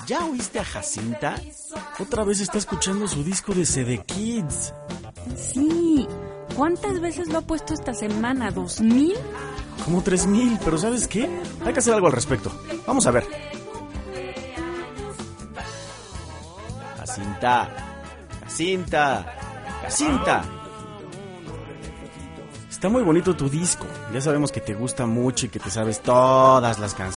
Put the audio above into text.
¿Ya oíste a Jacinta? Otra vez está escuchando su disco de CD Kids. Sí. ¿Cuántas veces lo ha puesto esta semana? ¿2000? Como 3000, pero ¿sabes qué? Hay que hacer algo al respecto. Vamos a ver. Jacinta. Jacinta. Jacinta. Está muy bonito tu disco. Ya sabemos que te gusta mucho y que te sabes todas las canciones.